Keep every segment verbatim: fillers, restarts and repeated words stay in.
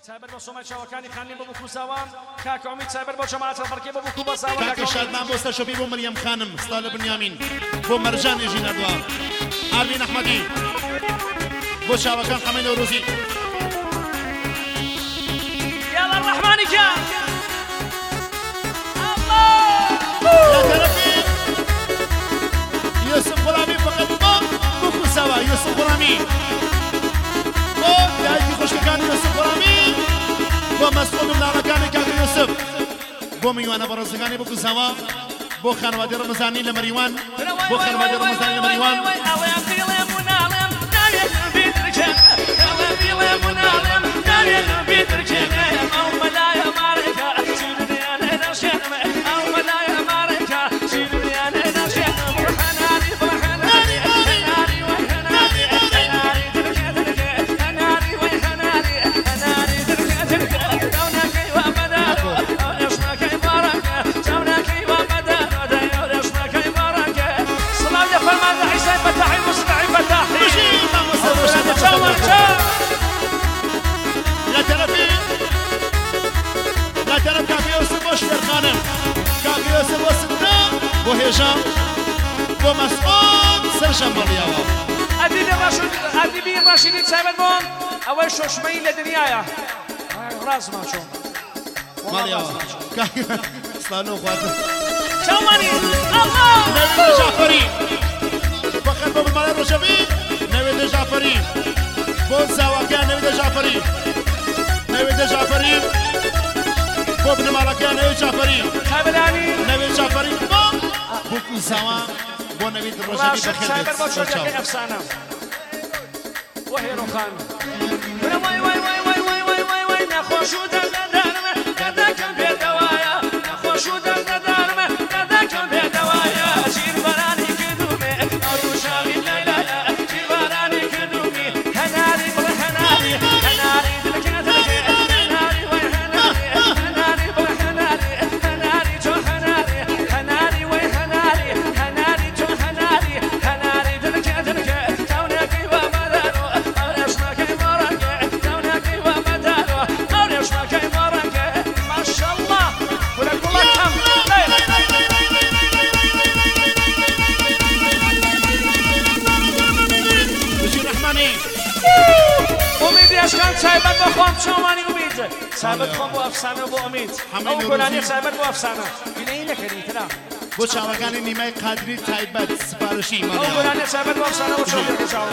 سایبر با شما چاوکانی خانم با بکو سوام کاک امید سایبر با جماعت الفرقی با بکو با سوام کاک شادمان بوستا شوبی بو مریم خانم استاد بنیامین بو مرجان یجینا دوا آرمین احمدی بو چاوکان حمید روزی يلا الرحمن كان يا ترفي يوسف غلامي فقط بكو سوا يوسف غلامي او دايتي خوش كان يوسف غلامي ومسعود من عركاني كان يوسف بو ميوانا برزقاني بكو سوا بو خانوادي رمزاني لمريوان بو خانوادي رمزاني لمريوان بو هشام بو مسعود سرشم مالياوا ادي راشد ادي بي راشد سايبر بون اول شوشمي لدنيايا راس ما شو مالياوا صانو خاطر شوماني الله نبي جعفري فقط بو المال الرشبي نبي جعفري بو سواكان نبي جعفري نبي جعفري بو ابن مالكان نبي جعفري خابلاني نبي جعفري بوكو سوا بو نبيد الرجبي بخير سايبر بوشوجك افسانه وهي روخان واي واي واي واي واي واي واي واي نخوشو دردارمه ددا كم بيدوايا نخوشو دردارمه ددا كم بيدوايا شير براني كدومي او شاغل ليلى شير براني كدومي هناري برهناري هناري دلكتك هناري وي هناري هناري برهناري هناري جو هناري هناري وي هناري هناري جو هناري هناري دلكتك تونك ومدارو او اسمك مرك تونك ومدارو او اسمك مرك ما شاء الله ولك الله كم بشير رحماني امید اشکان سایبر با خام شمانی امید سایبر خام با افسانه با امید او گلانی سایبر با افسانه اینه اینه کردی ترا بو چاوکانی نیمه قادری تایبت سفارشی او مالياوا گلانی سایبر با افسانه و شوید کشاو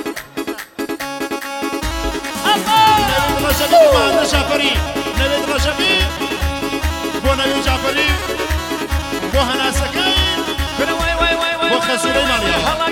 نبيد الرجبي بو مهند جعفري نبيد الرجبي بو نبيد جعفري بو هنا سكين بو خسوري مالياوا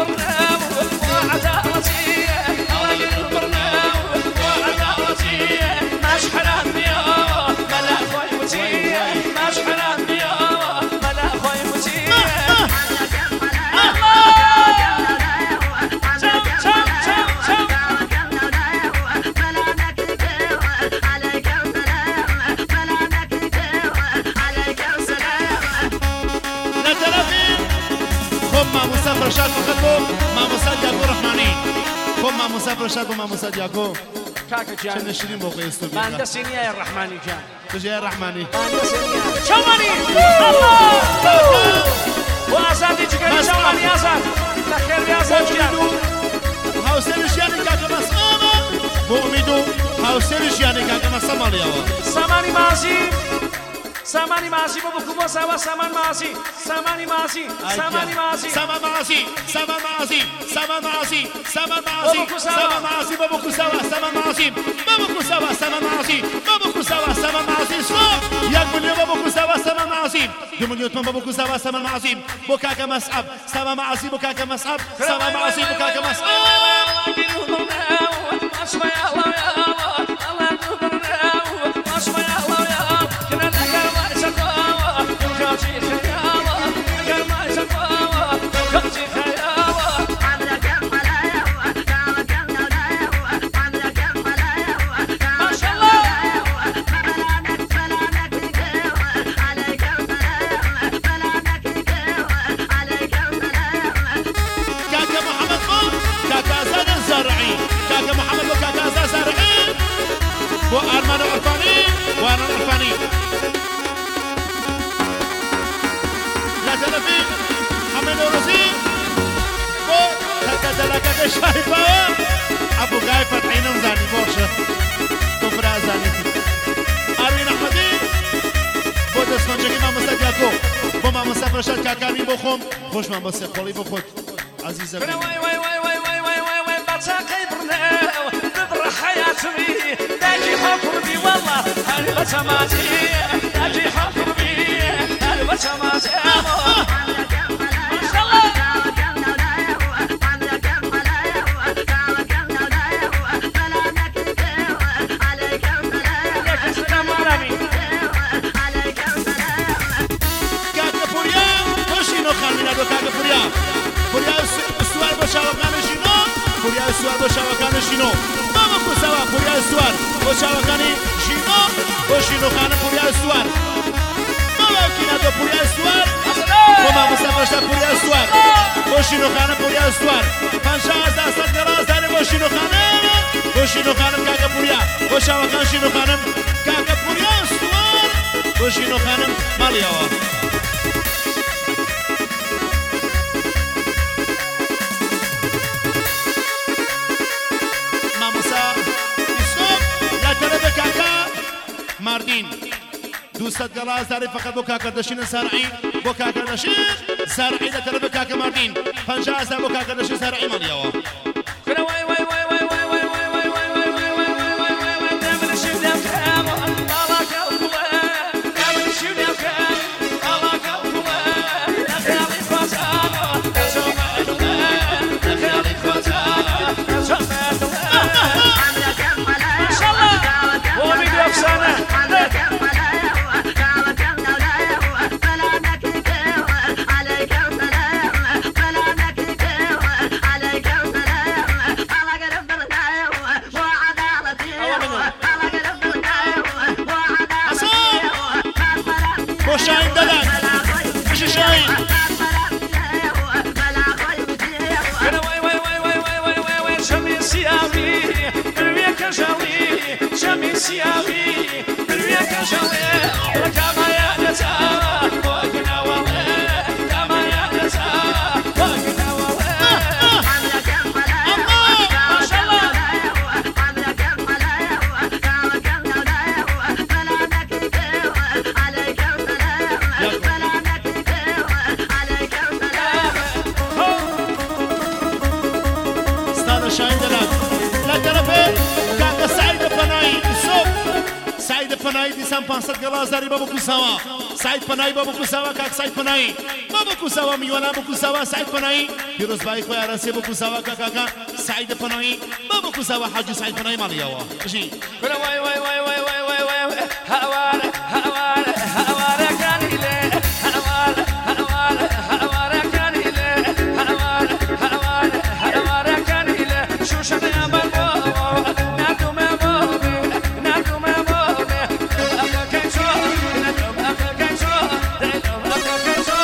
مسافر شاد بخدمو ما مساد ياكو رحماني خم ما مسافر شاد وما مساد ياكو كاكا جان شن نشرين بوقي يستوبي باندا سينيا الرحماني جان تجي يا رحماني باندا سينيا شوماني الله وازادي جيكا شوماني ازاد لخير يا ازاد جان هاوسير جياني كاكا مسامة مؤمدو هاوسير جياني كاكا مسامة ليوا ساماني مازي ساماني مازي بابو كوبا سوا سامان مازي ساماني مازي ساماني مازي سامان مازي سامان مازي سامان مازي سامان مازي سامان مازي بابو كوساوا سامان مازي بابو كوساوا سامان مازي بابو كوساوا سامان مازي شو ياك مليون بابو كوساوا سامان مازي يوم بابو كوساوا سامان مازي بوكاكا مسحب سامان مازي بوكاكا مسحب سامان مازي بوكاكا مسحب كاكا محمد بو كاكا زاد الزرعي كاكا محمد بو كاكا زاد الزرعي بو ارمان عرفانی بو ارمان عرفانی لا تلفي حمد روزي بو تكدلكت شايفه ابو غاي فتحينهم زاني بوشه كفر زاني ارين احمدي بو دسمنجي ما مستدياكو بو ما مسافرشات كاكاني بخوم خوش ما بس قولي بخوت عزيزه واي واي واي واي واي واي واي واي بتاقي برنا نضر حياتي داجي حفر بي والله هاني بسماتي داجي حفر بي هاني بسماتي پوریا سوار با شواکان شینو بابا کوسوا پوریا سوار با شواکان شینو با شینو خانه پوریا سوار بابا کینا دو پوریا سوار بابا مسافرشتا پوریا سوار با شینو خانه پوریا سوار پنجاه هزار صد گراز داره با شینو خانه با شینو خانم کاکا پوریا با شواکان شینو خانم کاکا پوریا سوار با شینو خانم مالیاوا ماردين دوست جلاس داري فقط بوكا كردشين سارعين بوكا كردشين سارعين ترى بوكا كماردين فنجا أزا بوكا كردشين سارعين ماليوا كنا واي واي واي واي واي واي واي واي واي واي واي واي واي واي واي نعمل شيء نعمل الله كوكوا نعمل شيء نعمل الله كوكوا نخلي فاتنا نسمع نخلي فاتنا نسمع إن شاء الله هو بيجي أفسانة شاهين دلال مش شاهين انا واي واي واي واي واي واي واي واي شمي سياوي بالويك جاوي شمي سياوي بالويك جاوي كما يا نتا وقنا والله كما يا نتا وقنا والله ما شاء الله شاهين دلال لا ترفي كاكا سعيد فناي الصوب سعيد فناي دي سام پانصد گلاس داري بابو كوساوا سعيد فناي بابو كوساوا كاك سعيد فناي بابو كوساوا ميوانا بابو كوساوا سعيد فناي فيروز باي خويا راسي بابو كوساوا كاكا سعيد فناي بابو كوساوا حاج سعيد فناي ماليوا جي واي واي واي واي واي واي واي هوار هوار هوار كان إليه هوار هوار هوار كان إليه هوار هوار هوار كان إليه شو شنو يا بابا نادو ما بابي نادو ما بابي أكا كيشو نادو أكا كيشو نادو أكا كيشو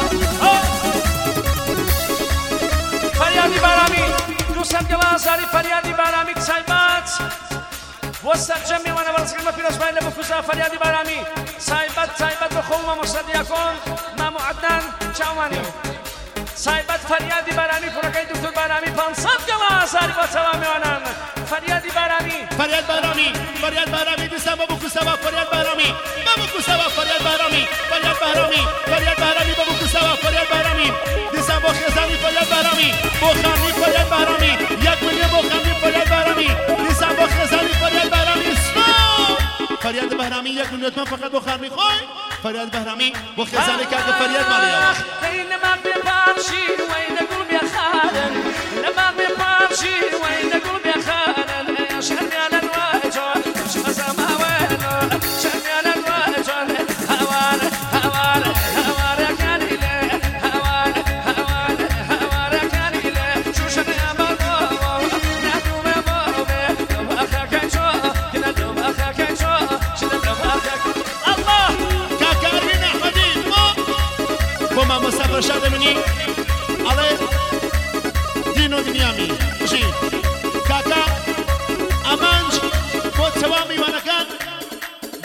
فريادي بارامي دوستان جلاساري فريادي بارامي كسايبات وسط جمعی و نوازگی ما پیروز باید بکوزا فریادی برامی سایبت سایبت بخون و مصدیقون ما معدن چوانی سایبت فریادی برامی فرقای دکتر برامی پانصد گلاس آری با تمام آنان فریادی برامی فریاد برامی فریاد برامی دوستان با بکوزا فریاد برامی با بکوزا فریاد برامی فریاد برامی فریاد برامی با بکوزا فریاد برامی دوستان با خزانی فریاد برامی با خانی فریاد برامی یک میلیون با خانی فریاد برامی دوستان با خزانی فریاد برامی فریاد بهرامی یک میلیون فقط با خانی خوای فریاد بهرامی با خزانی که فریاد مالیا اینما بپارشی و این قلب یا خالن اینما بپارشی و این قلب یا خالن شهر الواجون شمس ماوان شهر الواجون هوار هوار هوار كان إليه هوار هوار هوار كان إليه شو شهر بابو نادو ما بابي دوم أخاك شو كنا دوم أخاك شو شنا دوم أخاك الله كاكارين أحمدي بما مسافر شاد مني على دينو دنيامي جي كاك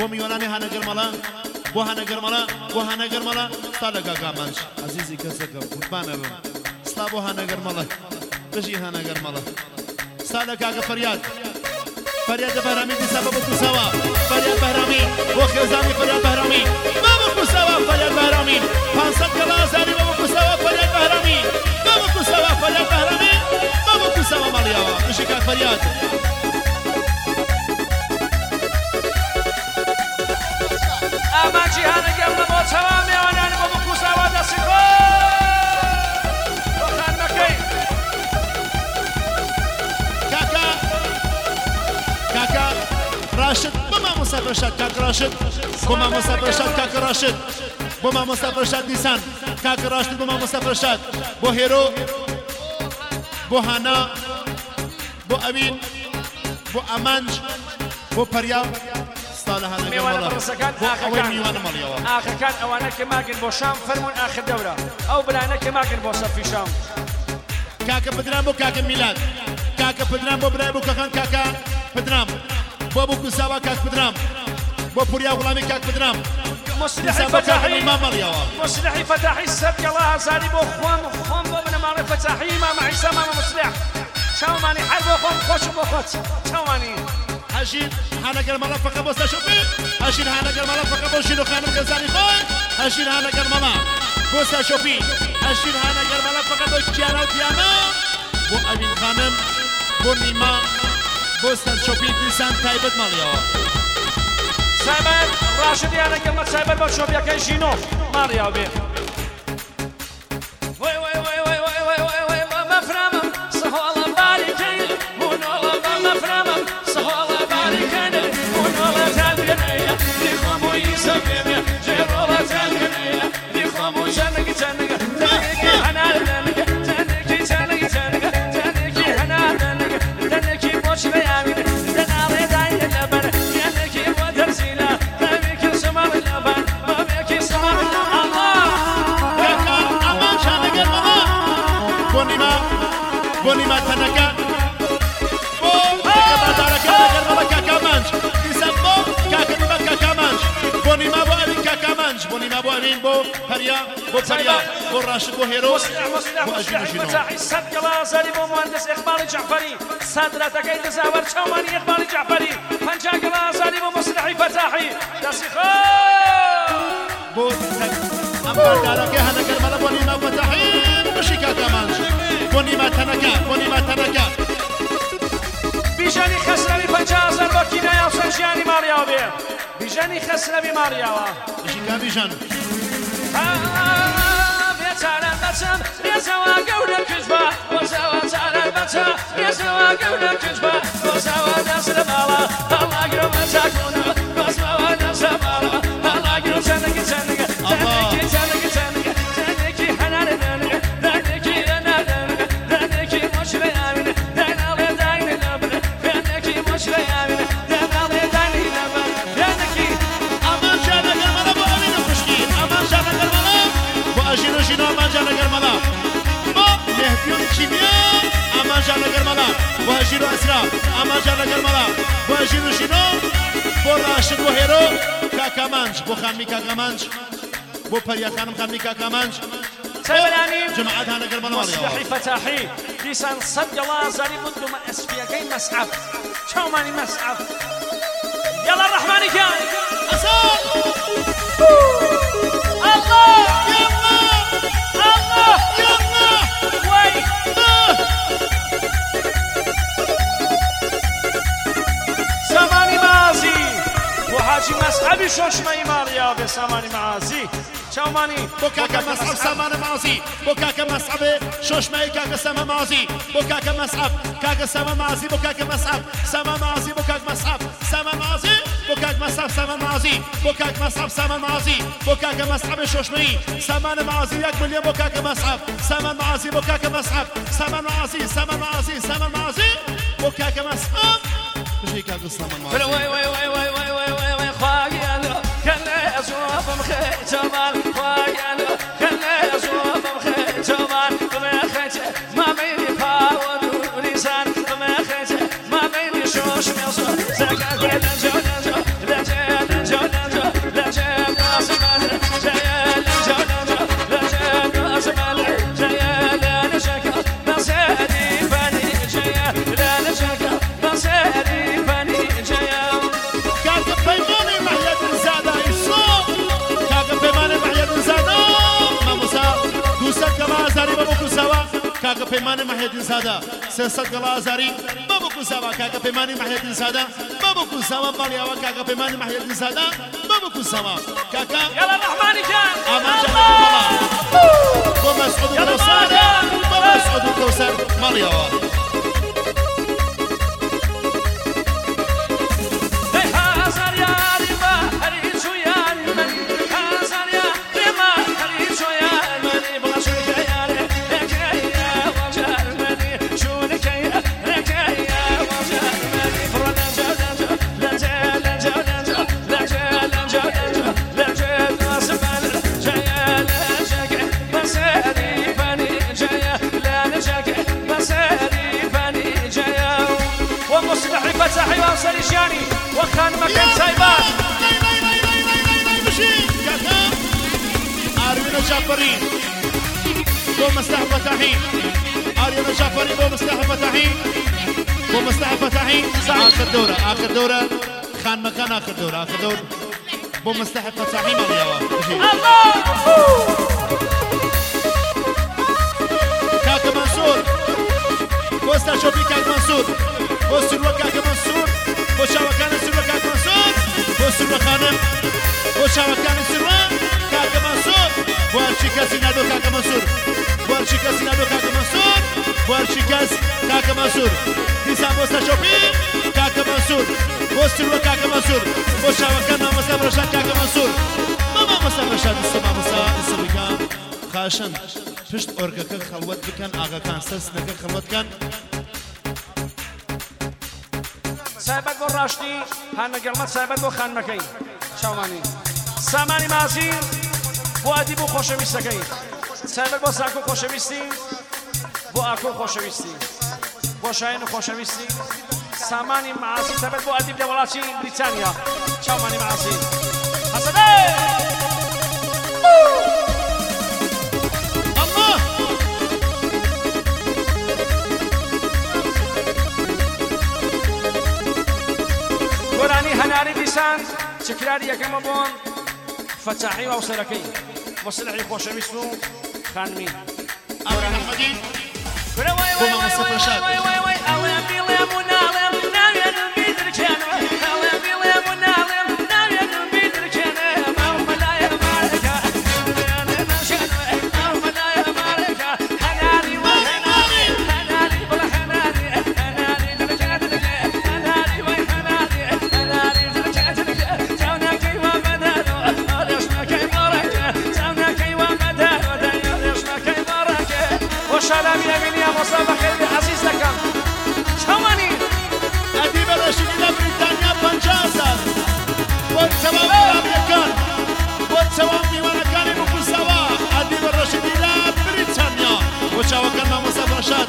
بۆ میوانانی هەنەگەر مەڵە بۆ هەنەگەر مەڵە بۆ هەنەگەر مەڵە ستا لە کاکامانج عەزیزی کەسەکەم قوربانە بم ستا بۆ هەنەگەر مەڵە دژی هەنەگەر مەڵە ستا لە کاکە فەریاد فەریاد بەهرامی دیسا بە بکوسەوە فەریاد بەهرامی بۆ خێزانی فەریاد بەهرامی بە بکوسەوە فەریاد بەهرامی پانسەد کەڵا ئازاری بە بکوسەوە فەریاد بەهرامی بە بکوسەوە فەریاد بەهرامی بە بکوسەوە مەڵیاوە دژی کاک فەریاد ئاماجی هەنەگەر لە بۆ چاوان میوانانی بە بکوسەوە دەستی خۆ بۆ خانمەکەی کاکا کاکا راشد بۆ مامۆستا فەرشاد کاک راشد بۆ مامۆستا فەرشاد کاک راشد بۆ مامۆستا فەرشاد دیسان کاک راشد بۆ مامۆستا فەرشاد بۆ هێرۆ بۆ هانا بۆ ئەوین بۆ ئەمانج بۆ پەریا ستا لە هەنەگەر میوانە مەڵە بەڕسەکان بۆ ئەوەی ئاخەکان میوانە مەڵیەوە ئاخەکان ئەوانە کە ماگن بۆ شام فەرمون ئاخر دەورە ئەو برانە کە ماگن بۆ سەرفی شام کاکە پدرام بۆ کاکە میلاد کاکە پدرام بۆ برای بۆ کەخان کاکە پدرام بۆ بۆ کوساوا کاک پدرام بۆ پوریا وڵامی کاک پدرام مصلحی بۆ کاکە فتاحی میما مەڵیەوە مصلحی فتاحی سەد گەڵا هەزاری بۆ خۆم خۆم بۆ بنەماڵی فتاحی مامە عیسا مامە مصلح چاومانی هەر بۆ خۆم خۆشم بۆ خۆت چاومانی هەژین هەنەگەر مەڵە فەقە بۆ سەشۆفی هەژین هەنەگەر مەڵە فەقە بۆ ژین و خانم گەزانی خۆی هەژین هەنەگەر مەڵە بۆ سەشۆفی هەژین هەنەگەر مەڵە فەقە بۆ کیانە و تیانە بۆ ئەوین خانم بۆ نیما بۆ سەرشۆفی دیسان تایبەت مەڵیەوە سایبەر ڕاشد یانەگەڵ لە سایبەر بۆ شۆفیەکەی ژینۆ ماڕیاو بێ وای وای وای وای وای وای وای وای مەفرامم سەهۆڵە باریکەی بوونۆڵە بە مەفرامم سەهۆڵە باریکەنە بوونۆڵە تاگەنەیە دیخۆمۆی سەبێمێ ژێڕۆڵە تاگەنەیە دیخۆمۆ چەنەگە چەنەگە تانێکی هەنارەنەگە تانێکی چەنەگە چەنەگە تانێکی هەنارەنەگە تانێکی بۆچ بەیامینە دەناڵێ داینە لەبەر یانێکی بۆ دەرزیلا تاوێکی سەماڵ لەبەر بابێکی سەماڵ ئەڵڵا کاکا ئەمان شانەگەر مەڵە بۆ نیما بۆ نیما تەنەکە بۆ کاکە بازارەکە هەنەگەر مەڵە کاکا مانج دیسان بۆ کاکە نیما کاکا مانج بۆ نیما بۆ ئەوین کاکا مانج بۆ نیما بۆ ئەوین بۆ پەریا بۆ پەریا بۆ ڕاشد بۆ هێرۆ مصلح مصلح بۆ ئەژین و مصلح ژینۆ فتاحی سەد گەڵا هەزاری بۆ مهندس ئیقباڵی جەعفەری سادرەتەکەی دەزاوەر چاومانی ئیقباڵی جەعفەری پەنجا گەڵا هەزاری بۆ مصلحی فتاحی دەستی خۆ بۆ ئەم باردارەکە هەنەگەر مەڵە بۆ نیما فەتاحی بشی کاکا مانج بۆ نیما تەنەکە بۆ نیما تەنەکە بیژەنی خەسرەوی پەنجا هەزار بۆ کینایە و سەرژیانی ماڕیاو بێ بیژەنی خەسرەوی ماڕیاوە بشی کابیژان بێچارە بەچەم بێزەوە گەورە کژبە بۆزەوە چارە بەچە بێزەوە گەورە کژبە بۆزەوە دەست لە باڵە هەڵاگرەوە چاکۆنە بۆزەوە دەست لە باڵە هەڵاگرە چەندەگە چەندەگە چەندێکی چەندەگە چەندەگە چەندێکی هەنارە دەنگە دەنێکی هەنار دەنگە دەنێکی مۆشرە یاوینە دەناڵێ داینە لەبەر دەنێکی مۆشرە یاوینە دەناڵێ داینە لەبەر دەنێکی ئەمان شانەگەر مەڵە بۆ ئەوین خوشکی ئەمان شانەگەر مەڵە بۆ ئەژین و ژینۆ ئەمان شانەگەر مەڵە بۆ مهدیون کیمیا ئەمان شانەگەر مەڵە بۆ ئەژین و ئەسرا ئەمان شانەگەر مەڵە بۆ ئەژین و ژینۆ بۆ ڕاشد بۆ هێرۆ کاکا مانج بۆ خانمی کاکا مانج بۆ پەریا خانم خانمی کاکا مانج سەبرانی جماعەت هەنەگەر مەڵە مصلحی فتاحی دیسان سەد گەڵا هەزاری بوومە ئەسپیەکەی مەسعەب چاومانی مەسعەب یەڵا ڕەحمانی گیان ئەسان الله یاڵڵا الله یاڵڵا وای سامانی مازی بۆ حاجی مەسعەبی شۆشمەی ماڵیا بێ سامانی مازی چاومانی بۆ کاکە مەسعەب سامانە مازی بۆ کاکە مەسعەب شۆشمەی کاکە سەمە مازی بۆ کاکە مەسعەب کاکە سەمە مازی بۆ کاکە مەسعەب سەمە مازی بۆ کاک مەسعەب سەمە مازی بۆ کاک مەسعەب سەمە مازی بۆ کاک مەسعەب سەمە مازی بۆ کاکە مەسعەب شۆشمەی سەمانە مازی یەک ملیۆن بۆ کاکە مەسعەب سەمە مازی بۆ کاکە مەسعەب سەمە مازی سەمە مازی سەمە مازی بۆ کاکە مەسعەب بژی کاکە سەمە مازی وای وای وای وای وای وای وای وای خواگیانو کله ازوابم خی جمال خواگیانو کله ازوابم خی جمال بما خیت ما بینی پا و دوریزان بما خیت ما بینی شوش میوسو زکات لنجو لنجو لنجو لنجو پەیمانی مەحیەدین زادە سێسەد گەڵا ئازاری بەبکو ساوا کاکە پەیمانی مەحیەدین زادە بەبکو ساوا مەڵیاوە کاکە پەیمانی مەحیەدین زادە بەبکو ساوا کاکە يلا الرحمن جان ئاماژە بۆ مەسعود و کەوسەر بۆ مەسعود و کەوسەر مەڵیاوە فتحي وسريشاني وخان مكان سايبان آرينا جعفري بو مصلح فتحي آرينا جعفري بو مصلح فتحي بو مصلح فتحي آخر دورة آخر دورة خان مكان آخر دورة آخر دورة بو مصلح فتحي ماليوا الله كاك منصور بوستا شوفي كاك منصور بوسر وكاك منصور بوشاوة كان سروا كاك منصور بوسر وخانم بوشاوة كان سروا كاك منصور بوارشي كاسي نادو كاك منصور بوارشي كاسي نادو كاك منصور بوارشي كاس كاك منصور ديسان بوستا شوفي كاك منصور بوسر وكاك منصور بوشاوة كان مامسا برشاد كاك منصور ماما مسا برشاد السما مسا السبيكا خاشن پشت ئۆرگەکە خەڵوەت بکەن ئاغاکان سەسنەکە خەڵوەت کەن سایبەت بۆ ڕاشتی هەنەگەڵمەت سایبەت بۆ خانمەکەی چاومانی سامانی مازین بۆ ئادی بۆ خۆشەویستەکەی سایبەت بۆ ساکو خۆشەویستی بۆ ئاکۆ خۆشەویستی بۆ شاهین و خۆشەویستی سامانی مازین سایبەت بۆ ئادی لە وڵاتی بریتانیا چاومانی مازین حەسەدەی هناري بيسان شكراري يا كما بون فتاحي وصلكي وصلحي خوشويسو خانمي أمين أحمدي وي وي وي وي وي وي أوي بيلي منالم ناوي نبيدر كان أوي بيلي منالم ناوي نبيدر كان أو ملايا مالكا أنا نشان أو ملايا مالكا هناري وهناري هناري بلا هناري هناري درجات هناري وي هناري سلام يمين يا مصطفى خير عزيز لك شواني أديب الرشيدي لبريطانيا بنجازة والتوام الأمريكان والتوام ديوانا كان بكل سوا أديب الرشيدي لبريطانيا وشاوة كان مع مصطفى رشاد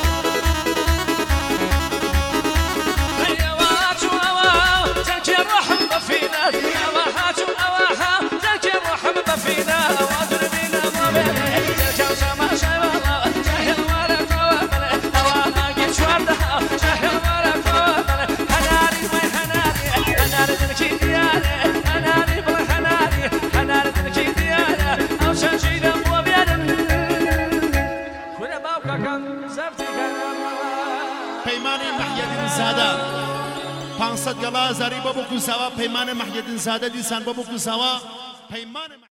يا واتو أواو تذكر رحم بفينا يا واتو أواها تذكر رحم بفينا وادربينا مبينا تذكر سما شايبا پەیمانی مەحیەدین زادە پانسەد گەڵا زاری بۆ بکوساوە پەیمانی مەحیەدین زادە دیسان بۆ بکوساوە پەیمانی